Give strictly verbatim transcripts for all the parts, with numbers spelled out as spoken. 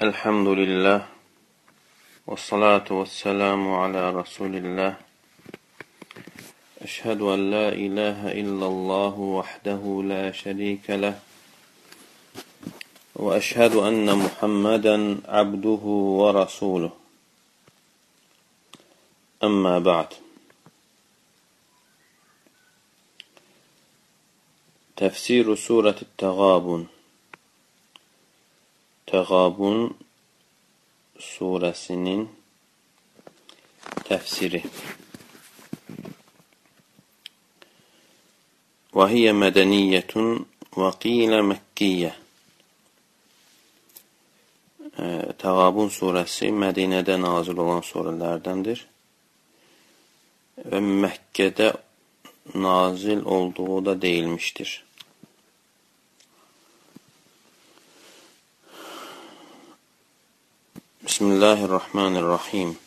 Elhamdülillah ve salatu ve selamu ala Resulillah. Eşhedü en la ilahe illallah vahdehu la şerike leh ve eşhedü enne Muhammeden abduhu ve rasuluh. Amma ba'd. Tefsir Suret-i Tegabun. Tegabun suresinin tefsiri. Ve hiye medeniyetun ve qîle Mekkiye. Tegabun suresi Medine'de nazil olan surelerdendir. Ve Mekke'de nazil olduğu da değilmiştir. Bismillahirrahmanirrahim.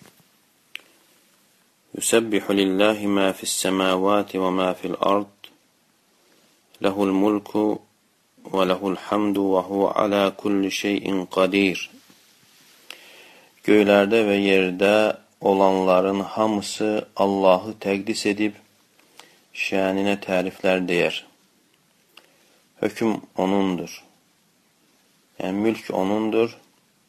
Yusebbihu lillahi ma fis semavati ve ma fil ard. Lehul mulku ve lehul hamdu ve huve ala kulli şeyin kadir. Göylerde ve yerde olanların hamısı Allah'ı təqdis edib, şəninə təriflər deyər. Hökm O'nundur. Yəni, mülk O'nundur.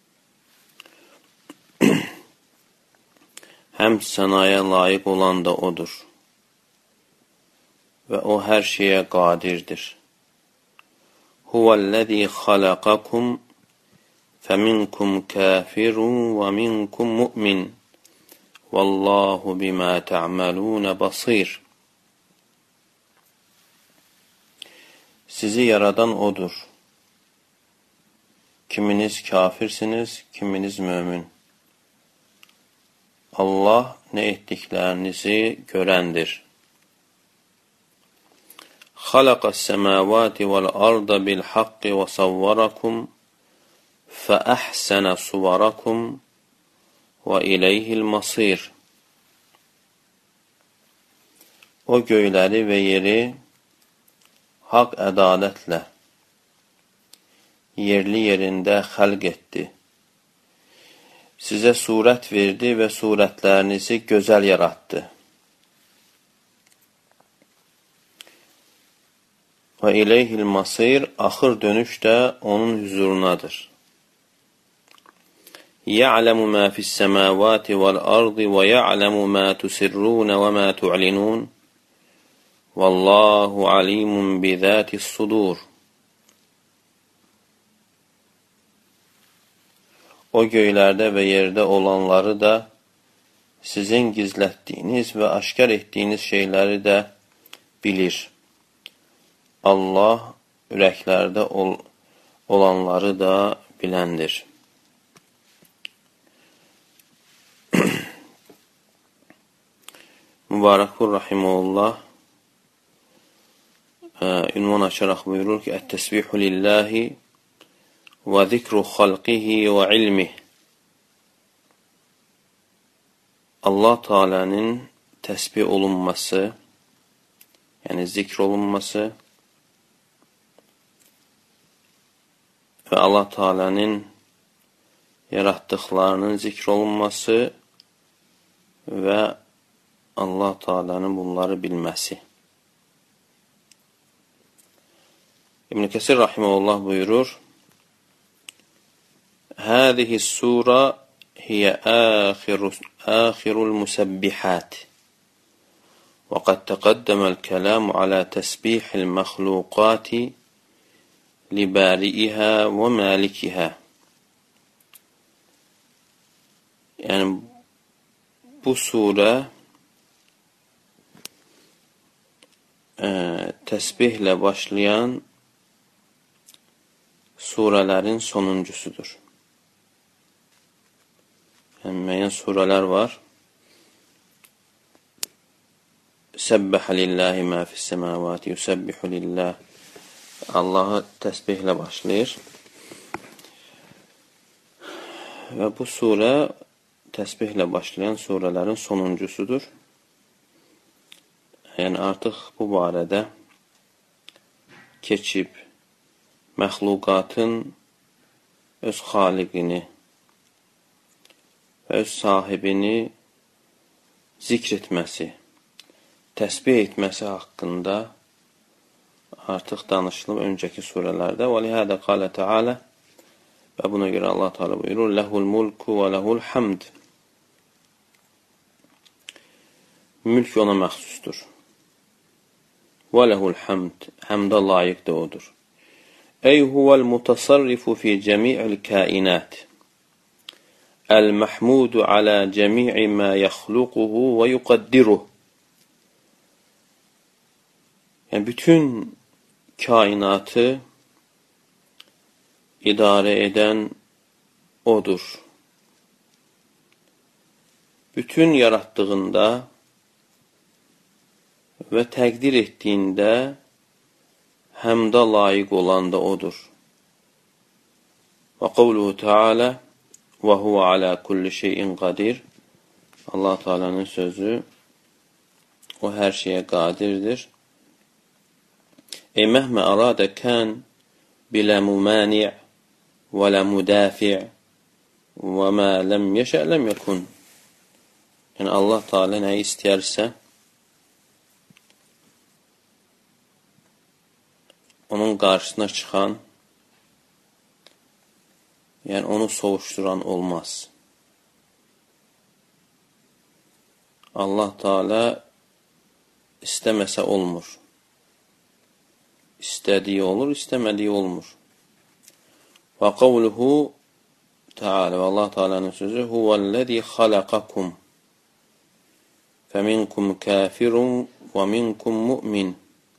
Həm sənaya layiq olan da O'dur. Və O hər şeyə qadirdir. Huvəl-ləzî xalaqakum fəminkum kafirun və minkum mu'min. Vallahu bima ta'malun basir. Sizi yaradan O'dur. Kiminiz kafirsiniz, kiminiz mümin. Allah nə etdiklərinizi görəndir. Xalaqas semavati vel arda bil haqqi və savvarakum fa ahsana suvarakum və ileyhil masir. O göyləri və yeri haqq ədalətlə yerli yerində xəlq etdi. Sizə surət verdi və surətlərinizi gözəl yaratdı. Və ileyhil masir, axır dönüş də onun hüzurunadır. Ya'lamu ma fis semavati vel ardı və ya'lamu ma tusirrun və ma tu'linun. Vallahu alimun bi zatis sudur. O göylərdə və yerdə olanları da, sizin gizlətdiyiniz və aşkar etdiyiniz şeyləri də bilir. Allah ürəklərdə ol olanları da biləndir. Mübarəkur Rahimullah ünvan açaraq buyurur ki, Ət-təsbihu lillahi və zikru xalqihi və ilmih. Allah Teala'nın təsbih olunması, yəni zikr olunması və Allah Teala'nın yaratdıqlarının zikr olunması və Allah Teala'nın bunları bilməsi. İbn Kəsir Rahimehullah buyurur, هذه السورة هي آخر آخر المسبحات وقد تقدم الكلام على تسبيح المخلوقات لبارئها ومالكها. Yani bu sure e, tesbihle başlayan surelerin sonuncusudur. Yəni, müəyyən surələr var. Səbbəhə lillahi mə fis-səmavati, yusəbbihu lillah. Allahı təsbihlə başlayır. Və bu surə təsbihlə başlayan surələrin sonuncusudur. Yəni, artıq bu barədə keçib məxluqatın öz xaliqini və öz sahibini zikr etməsi, təsbih etməsi haqqında artıq danışılıb öncəki surələrdə. Və lihədə qalə tealə, və buna görə Allah Teala buyurur, ləhul mulku və ləhul hamd. Mülk ona məxsusdur. Və ləhul hamd, həmdə layiq də odur. Ey huvəl mutasarrifu fi cəmi'il kainat. El-mahmudu alə cəmi'i mə yəxluquhu və yuqaddiruh. Yəni, bütün kainatı idarə edən odur. Bütün yaratdığında və təqdir etdiyində həmdə layiq olan da odur. Və qavluhu teala və huvə alə kulli şeyin qadir. Allah Teala'nın sözü, o hər şeyə qadirdir. Ey məhmə aradə kən bilə mumani' və lə müdafi' və mə ləm yeşə ləm yəkun. Yəni, Allah Teala nəyi istəyərsə, onun qarşısına çıxan, yəni onu soğuşduran olmaz. Allah Teala istəməsə olmur. İstədiyi olur, istəmədiyi olmur. Və qavluhu Teala, və Allah Teala'nın sözü, huvəl-ləzi xalaqakum fəminkum kafirun və minkum mu'min.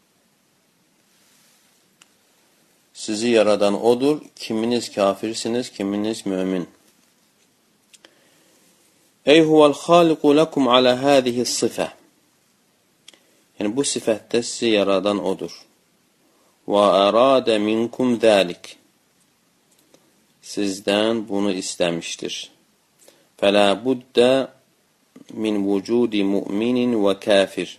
Sizi yaradan odur, kiminiz kafirsiniz, kiminiz mümin. Ey huvəl-xaliqu lakum alə həzihi sıfə. Yəni, bu sifətdə sizi yaradan odur. Və əradə minkum zəlik. Sizdən bunu istəmişdir. Fələ buddə min vücudi müminin və kafir.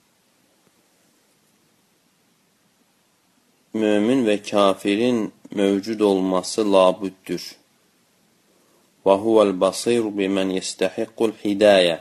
Mömin və kafirin mövcud olması labüddür. Və huvəl basir bimən yestəhiqqul hidayə.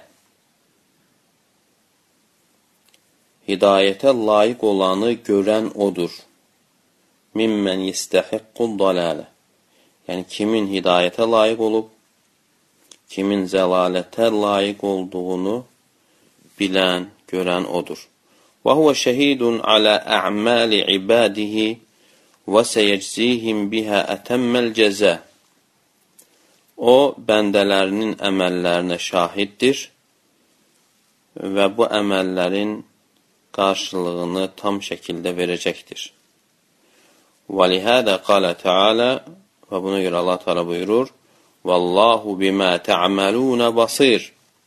Hidayətə layiq olanı görən odur. Mimmən yestəhiqqul dalalə. Yəni, kimin hidayətə layiq olub, kimin zəlalətə layiq olduğunu bilən, görən odur. Və huvə şəhidun alə ə'məli ibadihi və səyəczihim bihə ətəmməl cəzə. O, bəndələrinin əməllərinə şahiddir və bu əməllərin qarşılığını tam şəkildə verəcəkdir. Və lihədə qalə tealə, və buna görə Allah Teala buyurur, Vallahu bimə tə'məlunə basir.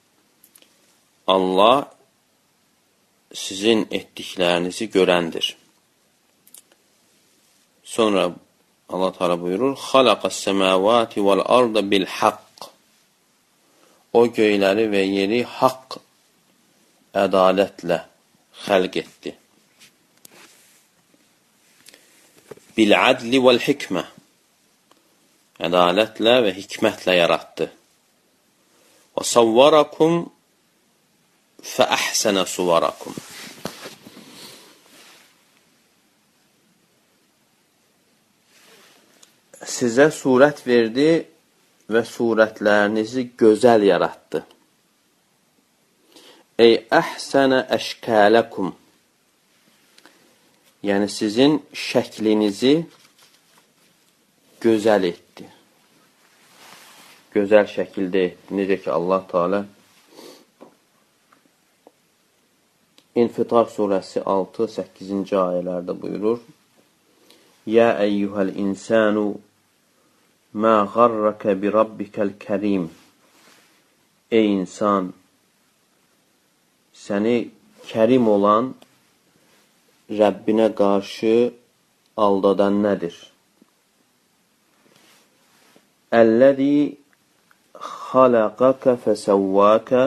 Allah sizin etdiklərinizi görəndir. Sonra Allah Teala buyurur, Xalaqas səməvati vəl arda bil haqq. O göyləri və yeri haqq, ədalətlə xəlq etdi. Bil-adli vəl-hikmə. Ədalətlə və hikmətlə yaratdı. Və savvarakum fəəhsənə suvarakum. Sizə surət verdi və surətlərinizi gözəl yaratdı. Ey əhsənə əşkələkum. Yəni, sizin şəklinizi gözəl etdi. Gözəl şəkildə etdi. Necə ki, Allah Teala İnfitar surəsi altı səkkizinci ayələrdə buyurur. Yə əyyuhəl insanu mə qarrəkə bi rabbikəl kərim. Ey insan, səni kərim olan Rəbbinə qarşı aldadan nədir? Əlləzi xalaqaka fəsəvvəkə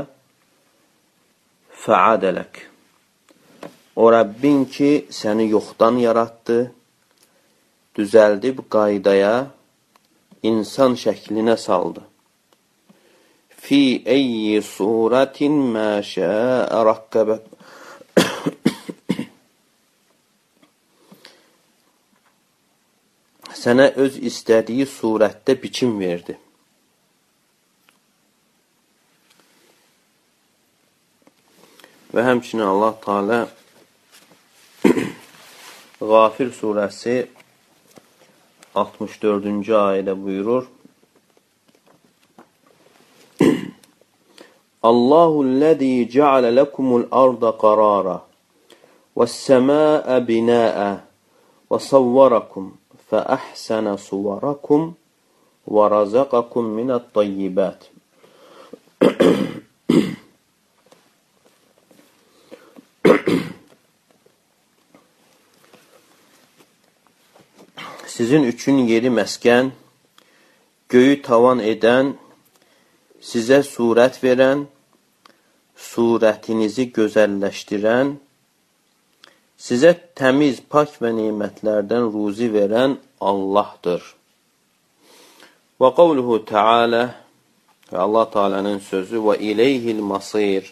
fəadələk. O Rəbbin ki, səni yoxdan yaratdı, düzəldib qaydaya insan şəklinə saldı. Fi eyyi suratin mə şəə rakkəbə. Sənə öz istədiyi surətdə biçim verdi. Və həmçinin Allah Teala Qafir surəsi altmış dördüncü ayədə buyurur. Allahu'l-lezî ceale lekumul arda qarara ve's-semâe binâ'a ve savvarakum fe ahsana suvarakum ve razaqakum min't-tayyibat. Sizin üçün yeri məskən, göyü tavan edən, sizə surət verən, surətinizi gözəlləşdirən, sizə təmiz, pak və nemətlərdən ruzi verən Allahdır. Və qavluhu Teala, və Allah Teala'nın sözü, və ileyhil masir.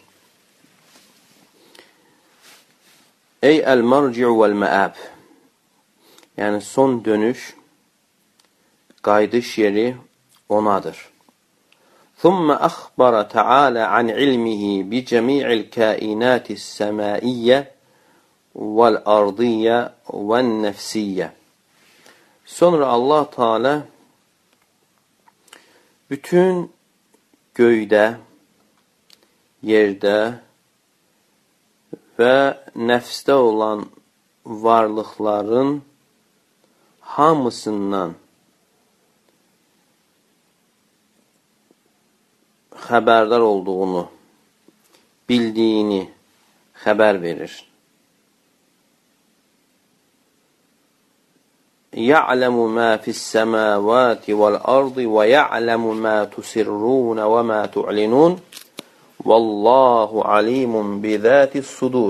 Ey əl-marci'u vəl-məəb. Yəni, son dönüş, qaydış yeri onadır. ثُمَّ أَخْبَرَ تَعَالَى عَنْ عِلْمِهِ بِجَمِيعِ الْكَائِنَاتِ السَّمَائِيَّةِ وَالْأَرْضِيَّةِ وَالنَّفْسِيَّةِ. Sonra Allah Teala bütün göydə, yerdə və nəfsdə olan varlıqların hamısından xəbərdar olduğunu, bildiyini xəbər verir. Ya'lemu ma fi's-semâvâti vel-ardı ve ya'lemu ma tusirrûne ve ma tu'linûn. Vallahu alimun bizâtis-sudur.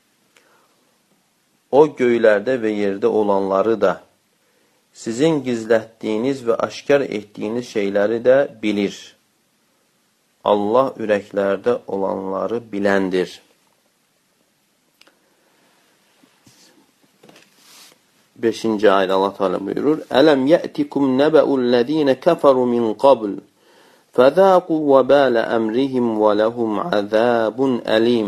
O göylərdə və yerdə olanları da, sizin gizlətdiyiniz və aşkar etdiyiniz şeyləri də bilir. Allah ürəklərdə olanları biləndir. beşinci ayda Allah Teala buyurur. Ələm yə'tikum nəbə'ullezîne kəferu min qabl fəzâqu vəbâle əmrihim və lehum əzâbun əlim.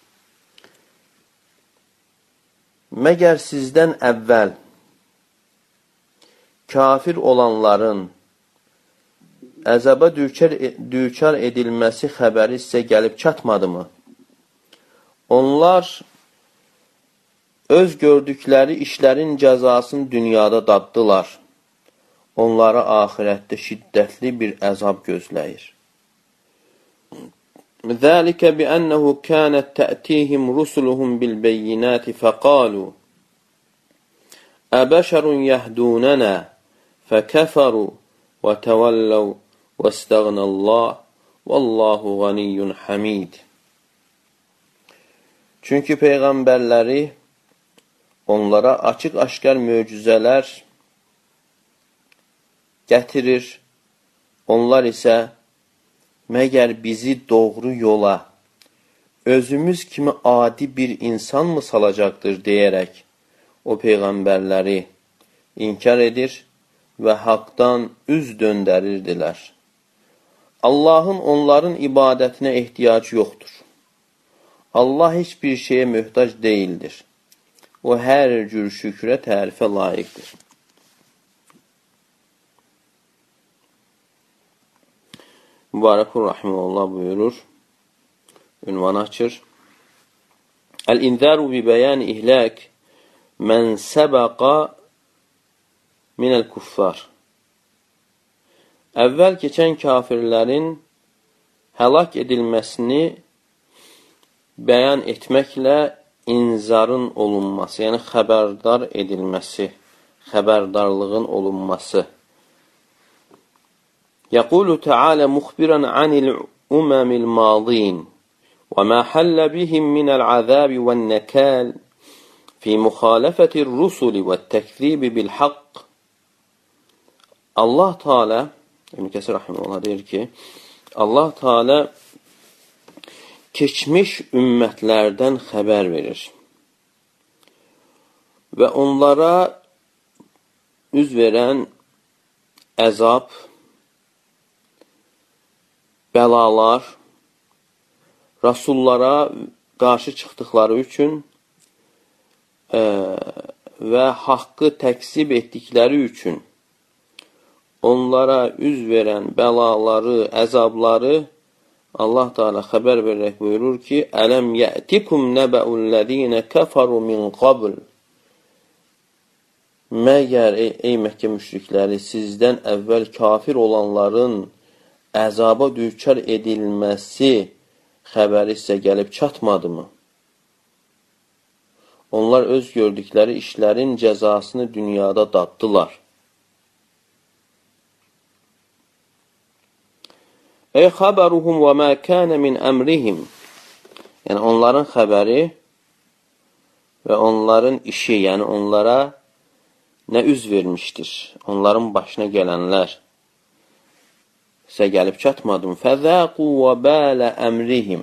Məgər sizdən əvvəl kafir olanların əzaba düçar, düçar edilməsi xəbəri sizə gəlib çatmadı mı? Onlar öz gördükləri işlərin cəzasını dünyada daddılar. Onları axirətdə şiddətli bir əzab gözləyir. Zəlikə bi'ənəhu kânət tə'tihim rusuluhum bilbeyinati fəqalu əbəşərun yəhdûnənə fəkəfəru və təvəlləv və istəğnəllah vallahu ganiyyun hamid. Çünki peyğəmbərləri onlara açıq-aşkar möcüzələr gətirir. Onlar isə məgər bizi doğru yola, özümüz kimi adi bir insan mı salacaqdır deyərək o peyğəmbərləri inkar edir və haqdan üz döndərirdilər. Allahın onların ibadətinə ehtiyacı yoxdur. Allah heç bir şeyə möhtac deyildir. O hər cür şükrə, tərifə layiqdir. Mübarəkur Rahimullah buyurur, ünvan açır. Əl-inzəru bi bəyan ihlək mən səbəqa minəl kuffar. Əvvəl keçən kafirlərin həlak edilməsini bəyan etməklə inzarın olunması, yəni xəbərdar edilməsi, xəbərdarlığın olunması. Yəqulu Teala muxbiran anil umamil madin və mə hallə bihim minəl azabi və nəkal fi muxalafətir rusuli və təkzibi bil haqq. Allah Teala, İbn Kəsir rahimehullah deyir ki, Allah Teala keçmiş ümmətlərdən xəbər verir və onlara üz verən əzab, bəlalar, rasullara qarşı çıxdıqları üçün e, və haqqı təksib etdikləri üçün onlara üz verən bəlaları, əzabları Allah Teala xəbər verərək buyurur ki, Ələm yə'tikum nəbəullədinə kəfəru min qabl. Məgər, ey, ey Məkkə müşrikləri, sizdən əvvəl kafir olanların əzaba düçar edilməsi xəbəri sizə gəlib çatmadı mı? Onlar öz gördükləri işlərin cəzasını dünyada daddılar. Ey xəbəruhum və mə kənə min əmrihim. Yəni, onların xəbəri və onların işi, yəni onlara nə üz vermişdir? Onların başına gələnlər sizə gəlib çatmadım. Fəzəqu və bələ əmrihim.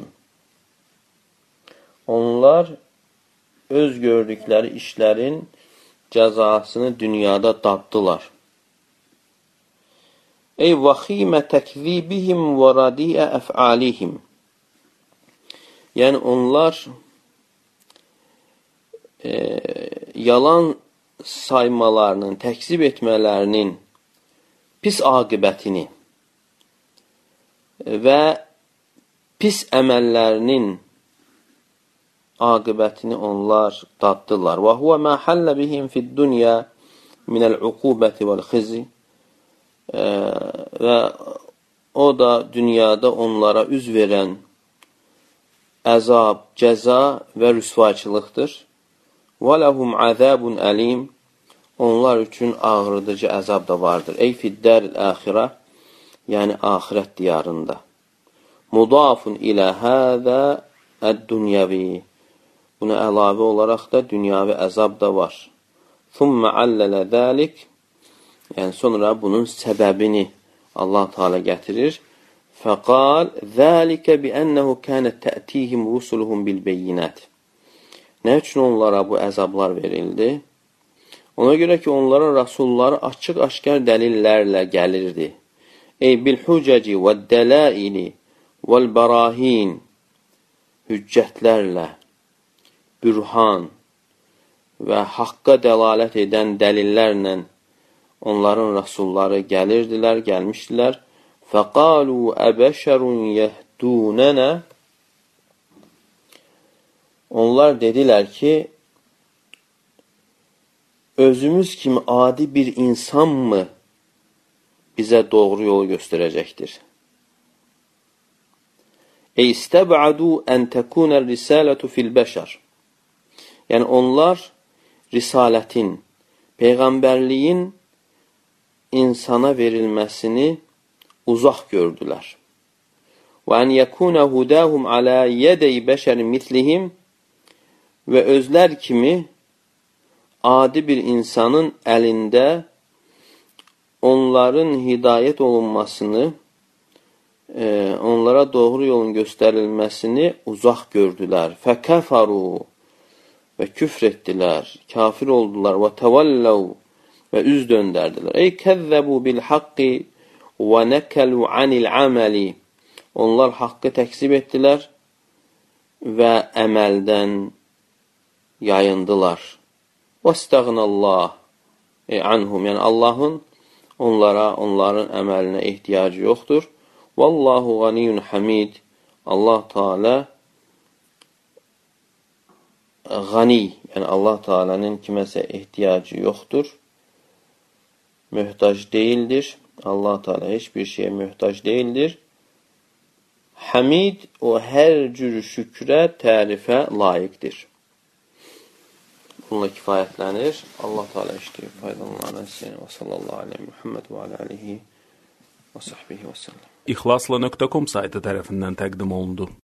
Onlar öz gördükləri işlərin cəzasını dünyada daddılar. Ey vəximə təkzibihim və radiə əf'alihim. Yəni onlar e, yalan saymalarının, təkzib etmələrinin pis aqibətini və pis əməllərinin aqibətini onlar daddılar. Və huvə mə həllə bihim fid-dunya minəl-uqubəti vəl-xizi. Və o da dünyada onlara üz verən əzab, cəza və rüsvaçılıqdır. Və ləhum əzabun əlim. Onlar üçün ağrıdıcı əzab da vardır. Ey fiddər-əxirə, yəni axirət diyarında. Mudafun ilə həzə əd-dünyəvi. Buna əlavə olaraq da dünyavi əzab da var. Thumma allələ zəlik. Yəni, sonra bunun səbəbini Allah Teala gətirir. Fəqal, zəlikə biənnəhu kənət tə'tihim rusuluhum bil-beyyinət. Nə üçün onlara bu əzablar verildi? Ona görə ki, onlara rasulları açıq-aşkar dəlillərlə gəlirdi. Ey bil-hucəci və-dələili vəl-bərahin, hüccətlərlə, bürhan və haqqa dəlalət edən dəlillərlə onların rasulları gəlirdilər, gəlmişdilər. Fəqalu əbəşərun yəhdunənə. Onlar dedilər ki, özümüz kimi adi bir insan mı bizə doğru yolu göstərəcəkdir? Ey istəb'adu ən təkunər risalətu fil-bəşər. Yəni, onlar risalətin, peyğəmbərliyin insana verilməsini uzaq gördülər. Və ən yəkuna hudahum alə yədəy bəşərin mislihim. Və özlər kimi adi bir insanın əlində onların hidayət olunmasını, e, onlara doğru yolun göstərilməsini uzaq gördülər. Fəkəfəru və küfr etdilər, kafir oldular. Və təvəlləv və üz döndərdilər. Ey kəzzəbu bil haqqi və nəkəlu anil əməli. Onlar haqqı təksib etdilər və əməldən yayındılar. Vəstəğnəllah anhum. Yəni Allahın onlara, onların əməlinə ehtiyacı yoxdur. Vallahu ganiyyun hamid. Allah Teala gani, yəni Allah Teala'nın kiməsə ehtiyacı yoxdur. Möhtac deyildir. Allah Teala heç bir şeyə möhtac deyildir. Hamid, o hər cür şükrə, tərifə layiqdir. Bununla kifayətlənir. Allah Teala işləyir, faydalanır. Və sallallahu aleyhi Muhammed və aleyhi və sahbihi və səlləm. İxlasla nöqtə com saytı tərəfindən təqdim olundu.